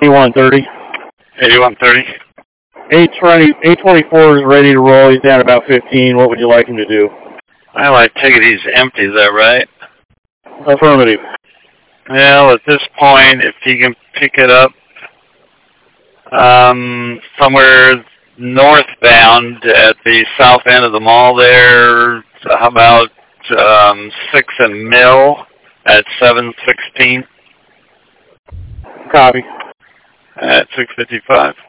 8130. 8130. 824 is ready to roll. He's down about 15. What would you like him to do? Well, I take it he's empty, is that right? Affirmative. Well, at this point, if he can pick it up somewhere northbound at the south end of the mall there, how about 6 and Mill at 716? Copy. At 655.